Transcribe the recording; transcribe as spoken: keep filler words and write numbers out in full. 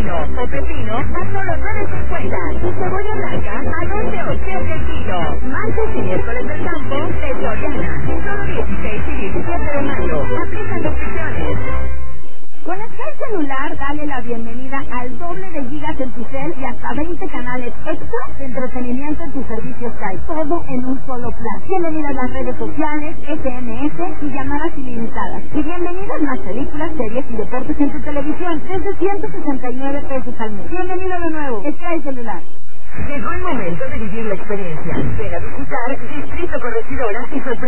pino o pepino a solo nueve cincuenta y cebolla blanca a doce ochenta el kilo. Martes y miércoles del campo de Soriana. Solo dieciséis y diecisiete de mayo. Aplican restricciones. Con Sky Celular, dale la bienvenida al doble de gigas en tu cel y hasta veinte canales extra de entretenimiento en tu servicio Sky. Todo en un solo plan. Bienvenidas las redes sociales, S M S y llamadas ilimitadas. Y bienvenidas más películas, series y deportes en tu televisión desde ciento sesenta y nueve pesos al mes. Bienvenido de nuevo, Sky Celular. Llegó el momento de vivir la experiencia. Ven a visitar Distrito Corregidora y sorprender.